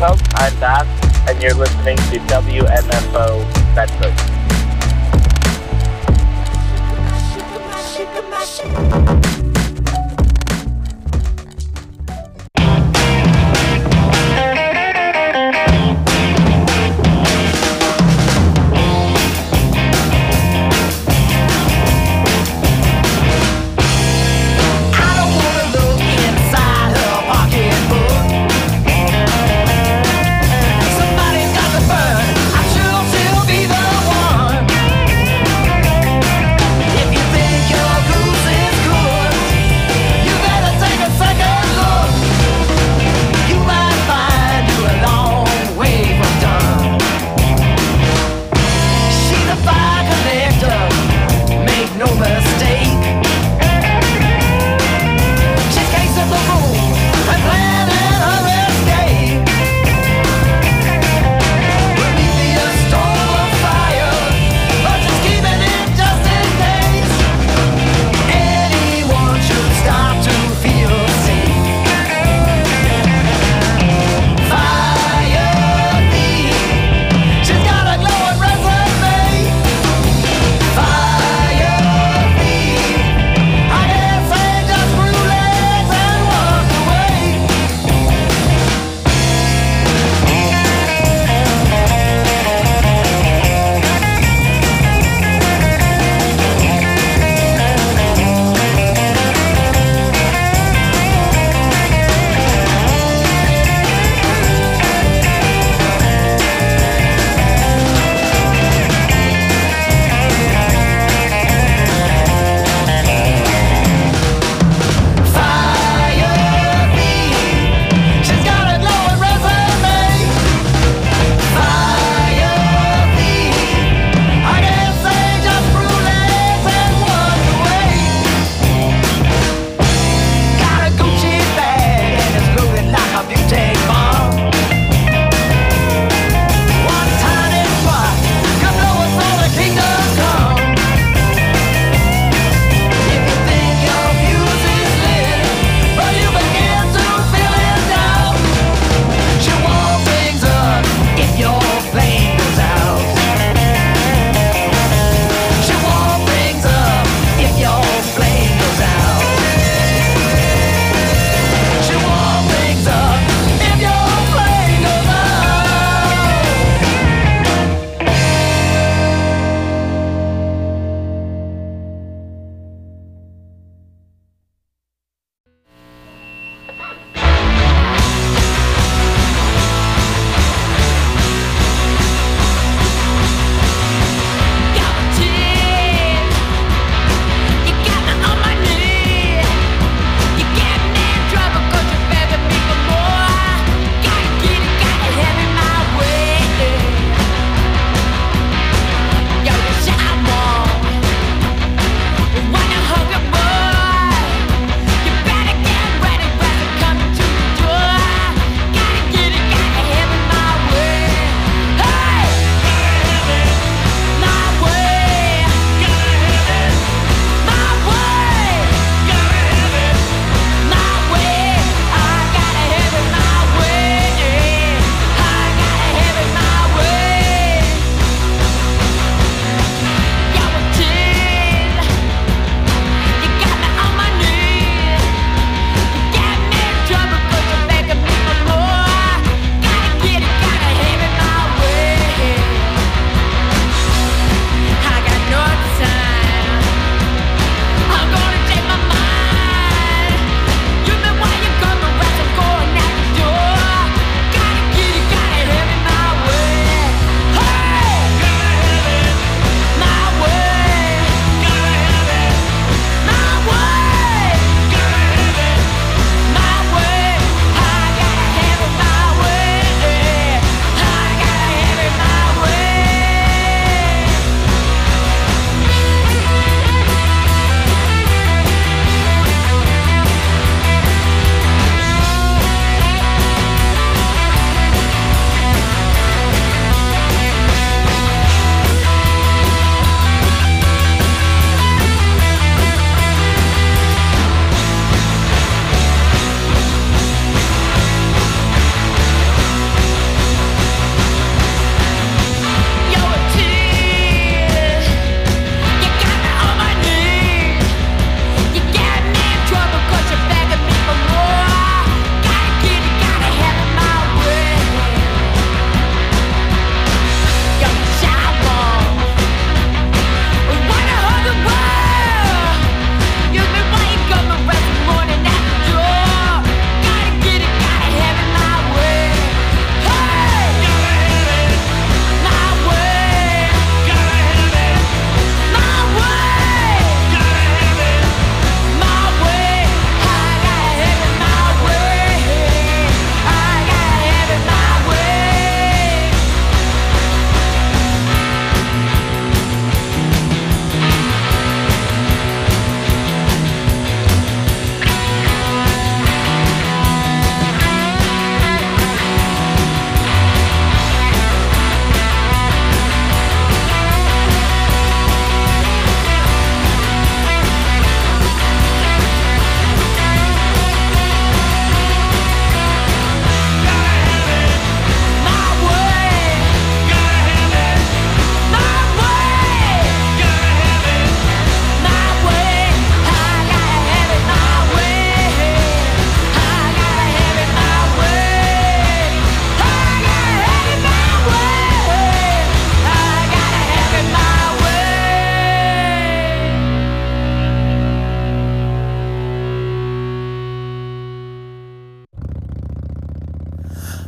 host. I'm Bass, and you're listening to WMFO Bedford. If you think your goose is cool,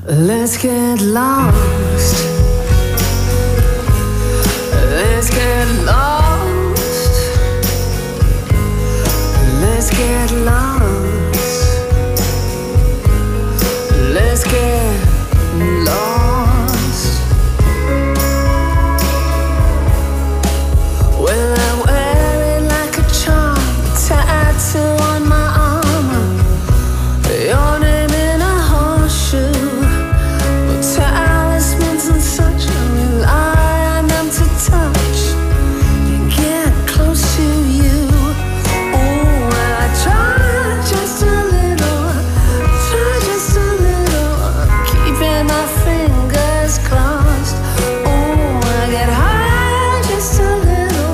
Let's get lost. Let's get lost. Let's get lost. Let's get lost. Well, I wear it like a charm, tattoo on my arm. Your name in a horseshoe. Talismans and such, I rely on them to touch and get close to you. Oh, I try just a little, keeping my fingers crossed. Oh, I get high just a little,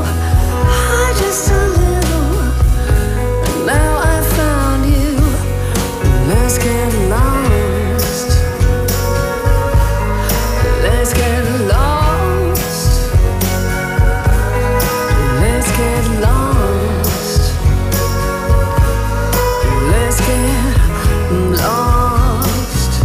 and now I found you. Let's get lost. Let's get lost. Let's get lost. Let's get lost.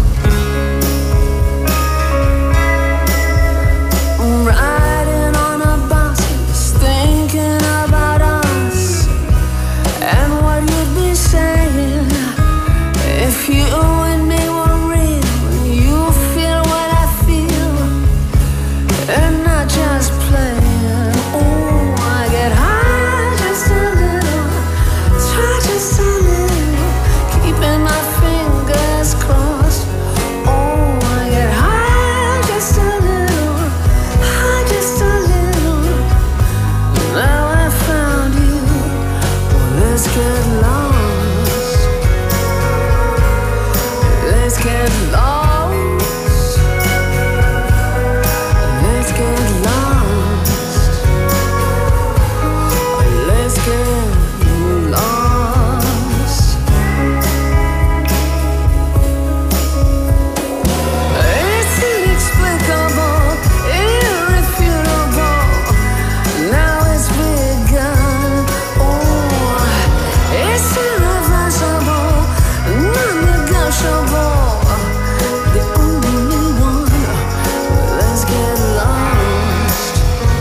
Riding on a bus, thinking about us and what you'd be saying if you and me were real. You feel what I feel and not just playing. Oh, I get high just a little, try just a little, keeping my fingers crossed. Oh, I get high just a little, now I found you. Well, let's get lost. Let's get lost. Let's get lost. Let's get lost. It's inexplicable, irrefutable. Now it's begun. Oh, it's irreversible, non-negotiable. The only one. Let's get lost.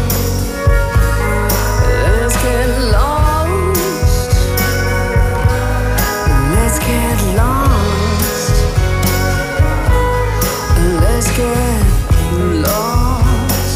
Let's get lost. Let's get lost. Let's get lost.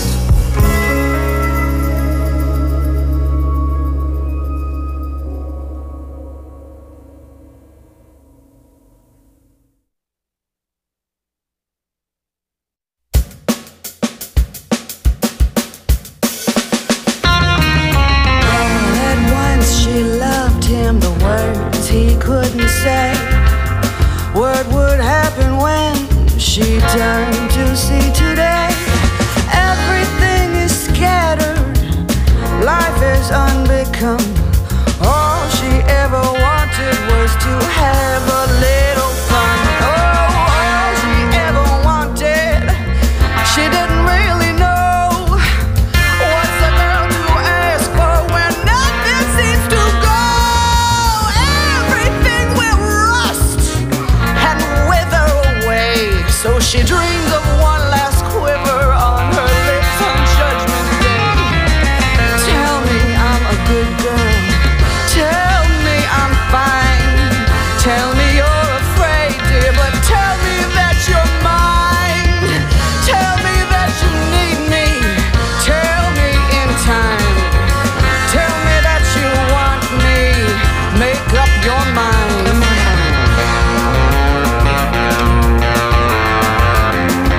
All at once she loved him, the words he couldn't say. What would happen when she turned to see today? Everything is scattered, life is unbecome. All she ever wanted was to have a little fun. Oh, all she ever wanted, she didn't really know. What's a girl to ask for when nothing seems to go? Everything will rust and wither away. So she dreams of one last quiver on her lips on Judgment Day. Tell me I'm a good girl. Tell me I'm fine. Tell me you're afraid, dear, but tell me that you're mine. Tell me that you need me. Tell me in time. Tell me that you want me. Make up your mind.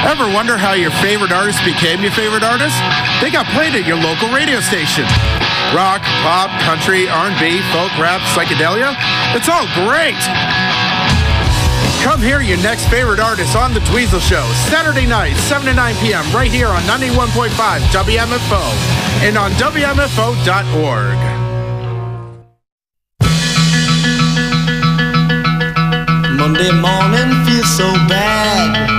Ever wonder how your favorite artist became your favorite artist? They got played at your local radio station. Rock, pop, country, R&B, folk, rap, psychedelia. It's all great. Come hear your next favorite artist on The Dweezil Show, Saturday night, 7 to 9 p.m. right here on 91.5 WMFO and on WMFO.org. Monday morning feels so bad.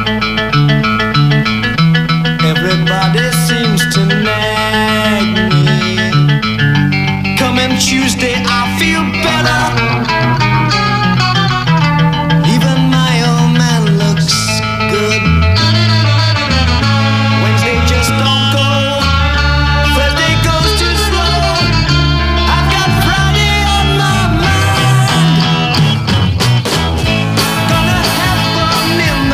Everybody seems to nag me. Coming Tuesday, I feel better. Even my old man looks good. Wednesday just don't go. Thursday goes too slow. I've got Friday on my mind. Gonna have fun in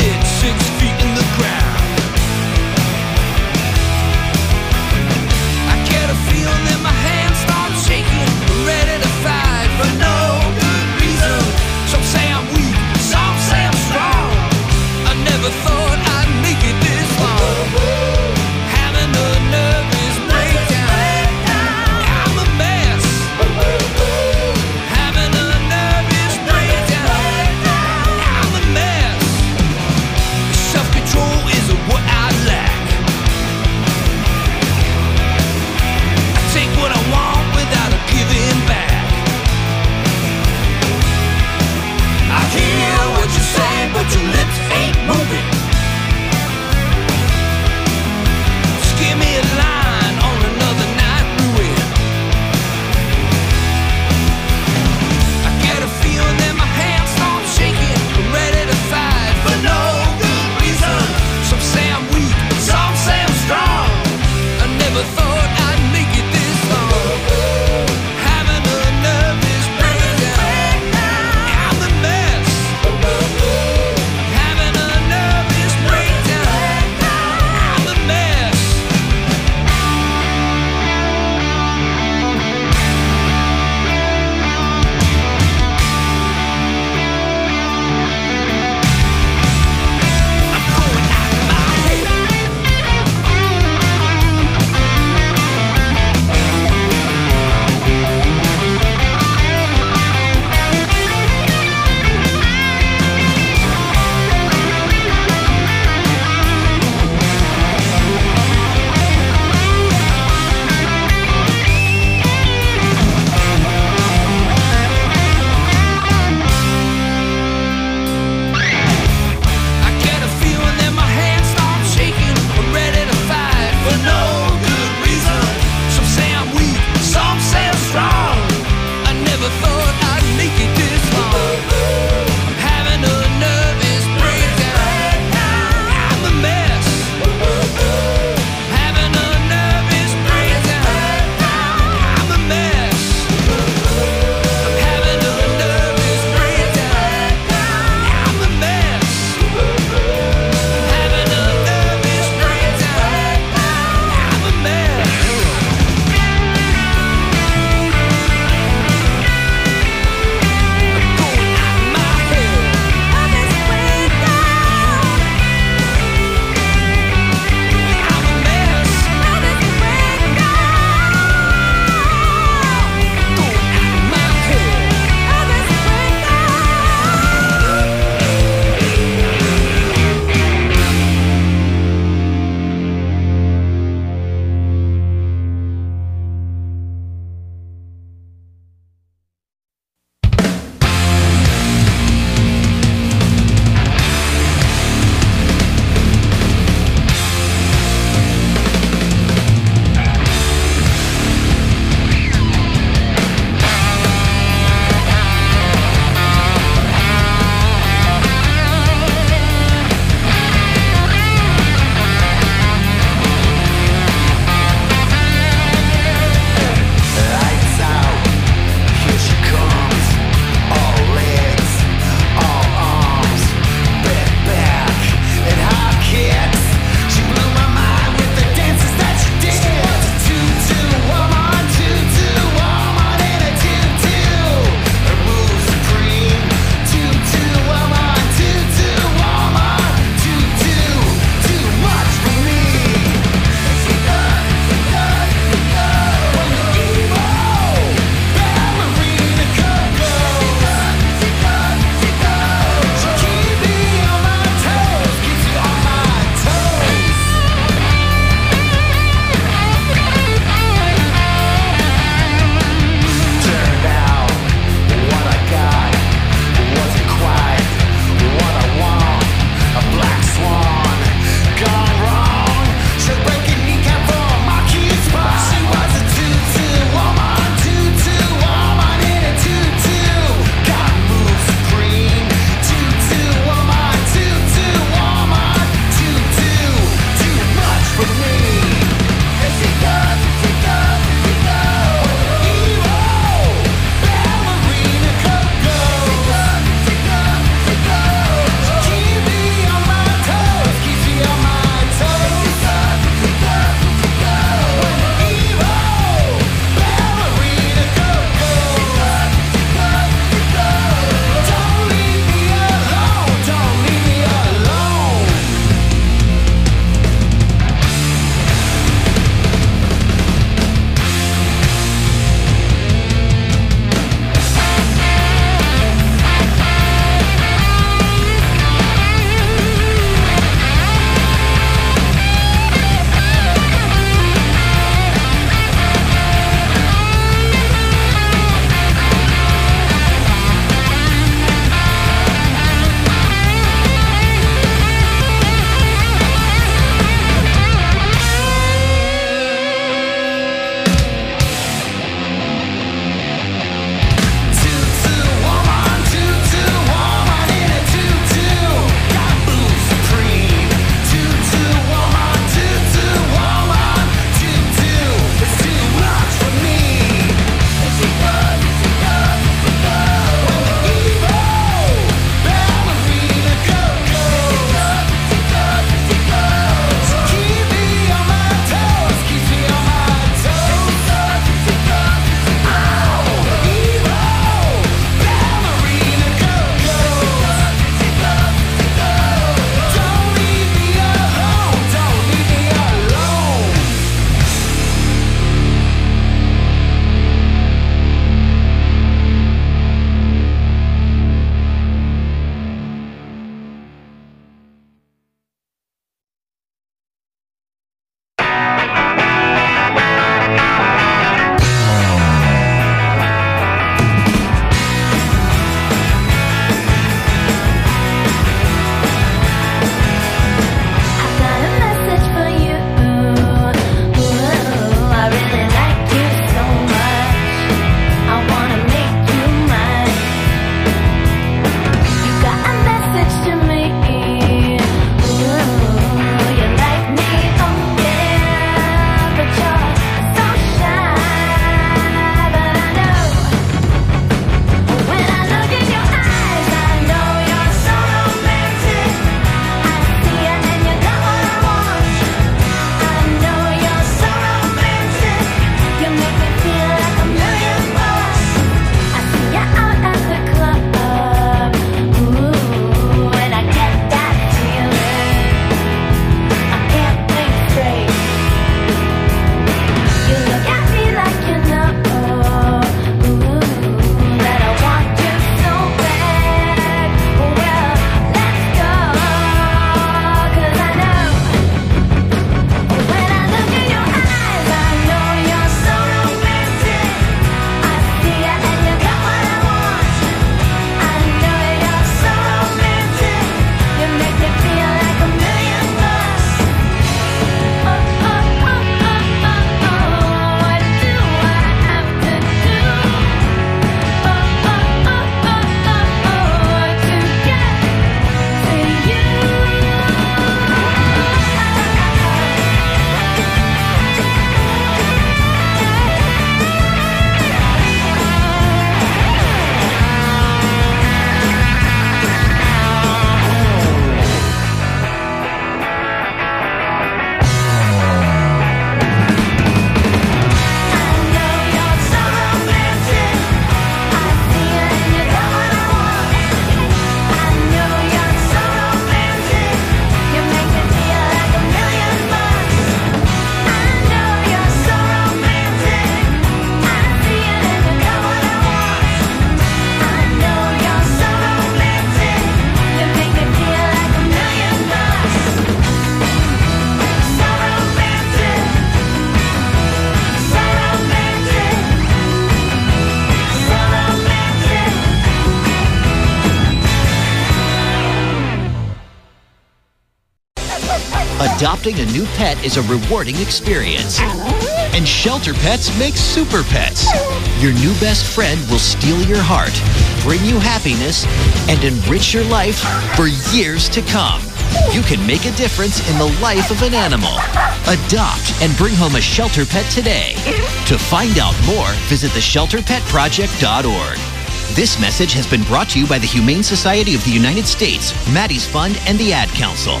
adopting a new pet is a rewarding experience. And Shelter Pets makes super pets. Your new best friend will steal your heart, bring you happiness, and enrich your life for years to come. You can make a difference in the life of an animal. Adopt and bring home a Shelter Pet today. To find out more, visit theshelterpetproject.org. This message has been brought to you by the Humane Society of the United States, Maddie's Fund, and the Ad Council.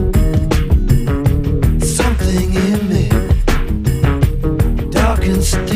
Something in me darkens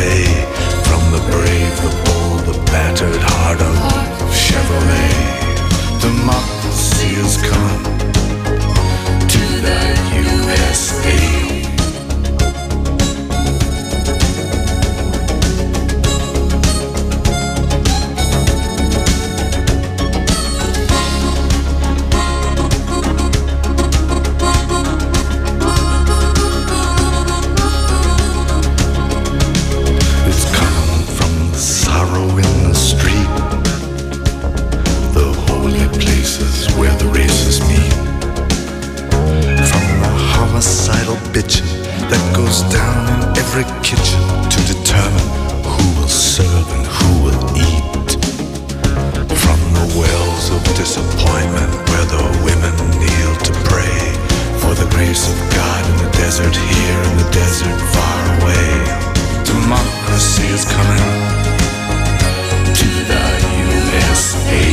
bay. From the brave, the bold, the battered heart of Chevrolet. Democracy is coming to the USA. Bitching that goes down in every kitchen to determine who will serve and who will eat. From the wells of disappointment where the women kneel to pray for the grace of God in the desert here and the desert far away. Democracy is coming to the USA.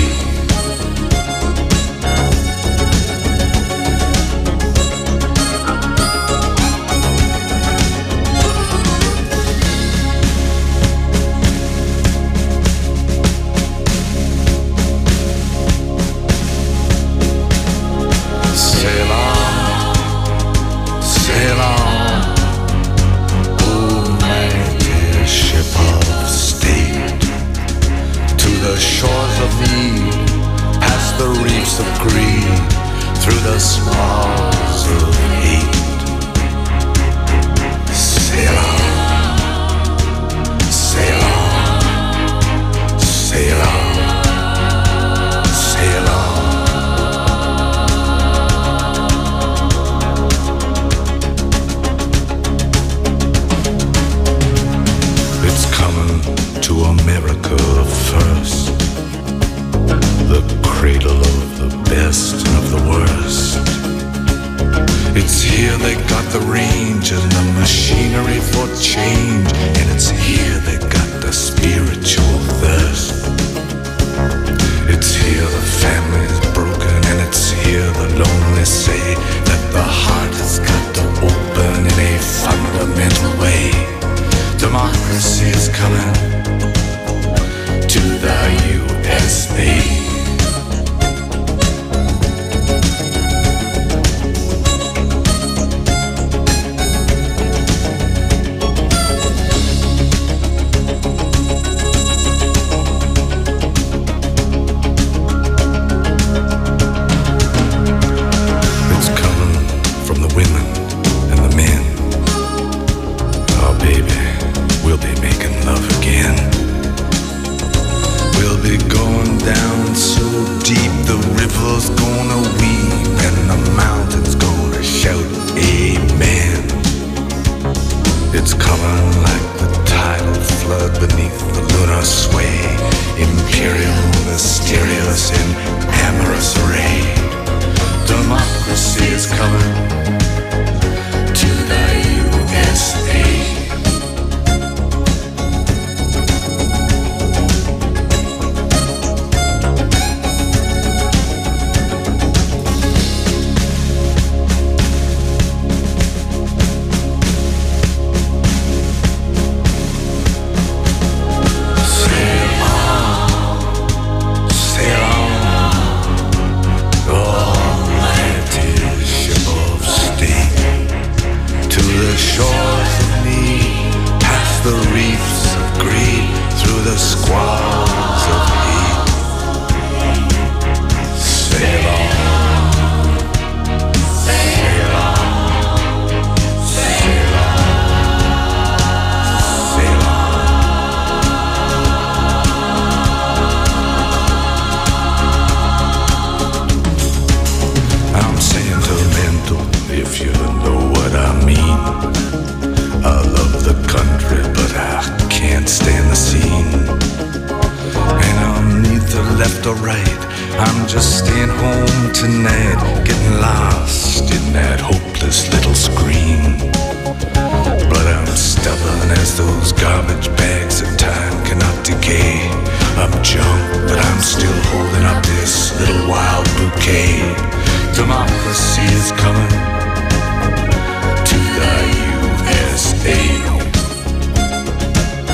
Democracy is coming to the USA.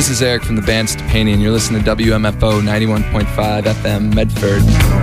This is Eric from the band Stepani, and you're listening to WMFO 91.5 FM Medford.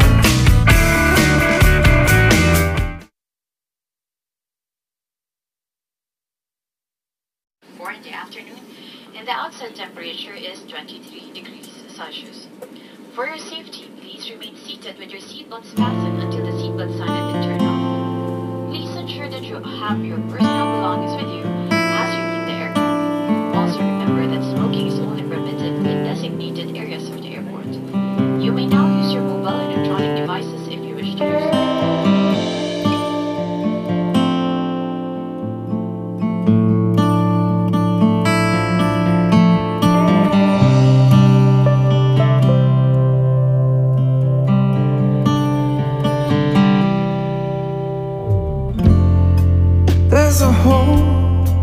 In the afternoon, and the outside temperature is 23 degrees Celsius. For your safety, please remain seated with your seatbelts fastened until the seatbelt sign has been turned off. Please ensure that you have your personal belongings with you as you leave the aircraft. Also remember that smoking is only permitted in designated areas of the airport. You may now use your mobile electronic devices if you wish to use them. There's a hole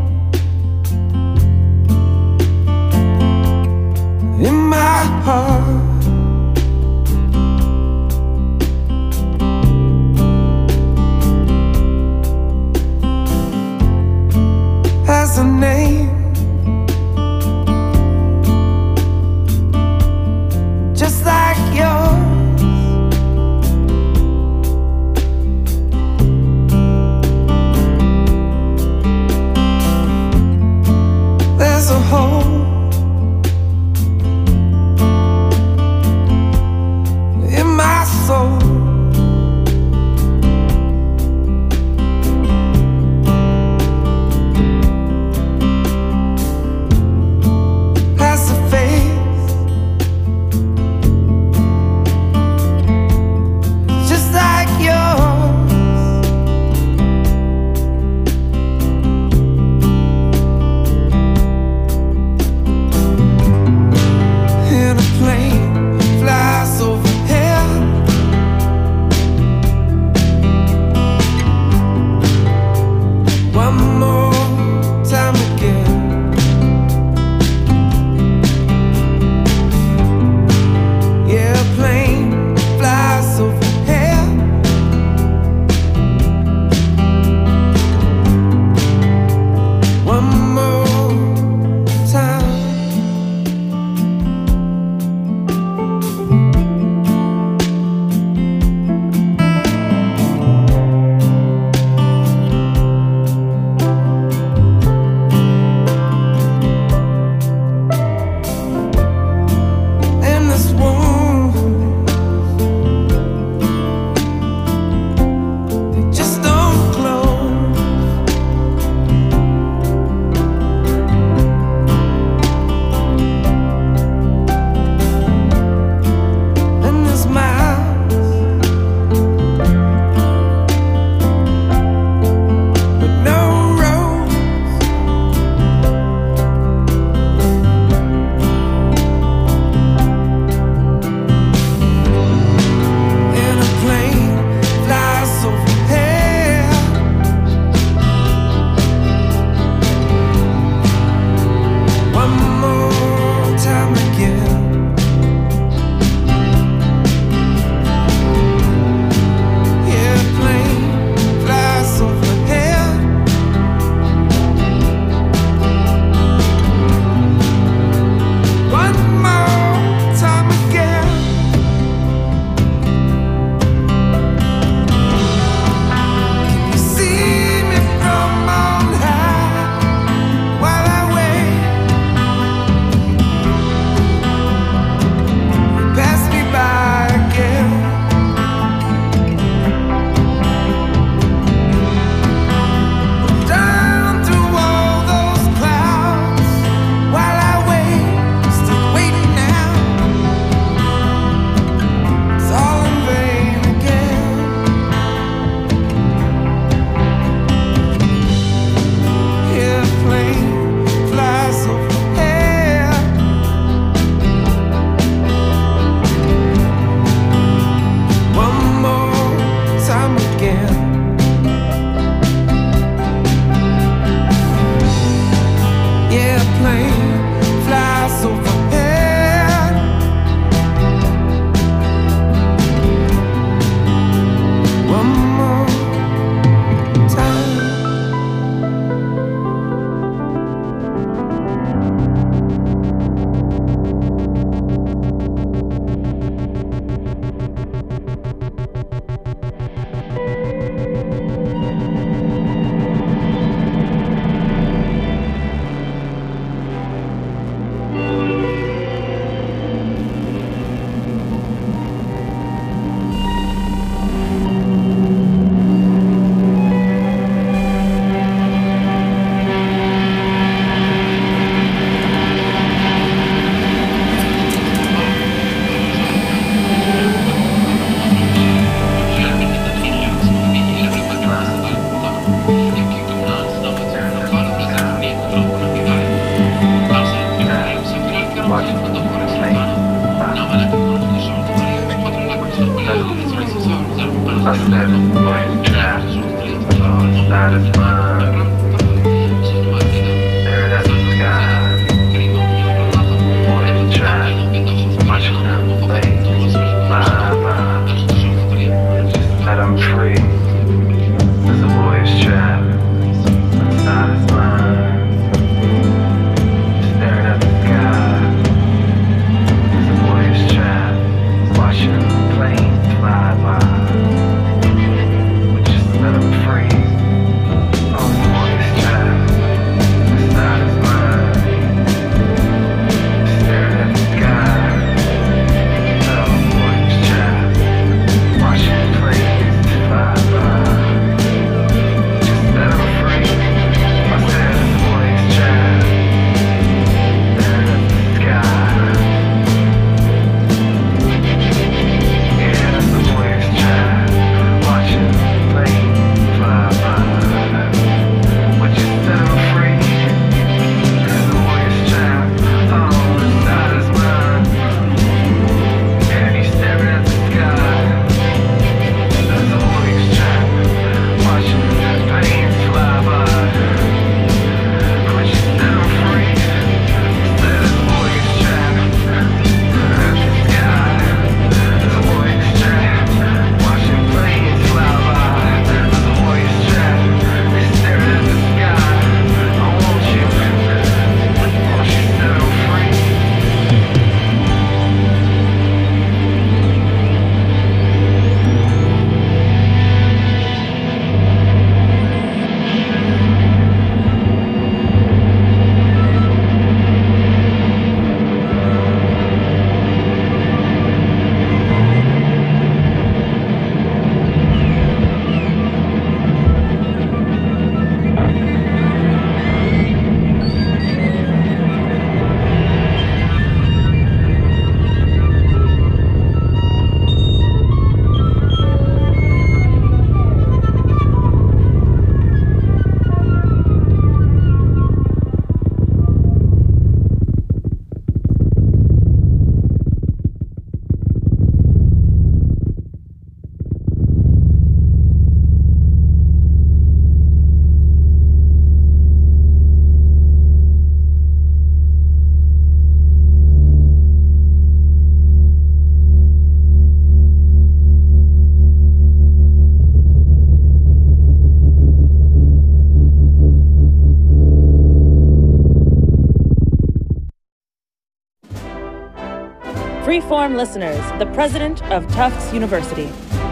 Freeform listeners, the president of Tufts University.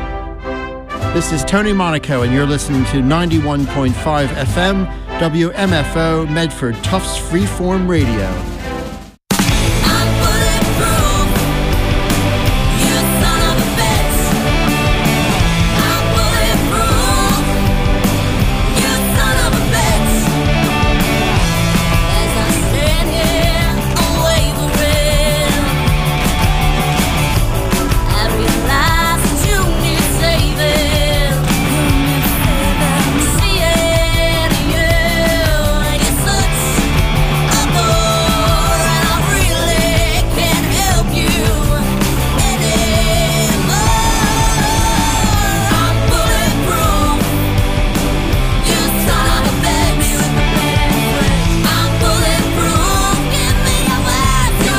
This is Tony Monaco, and you're listening to 91.5 FM, WMFO, Medford, Tufts Freeform Radio.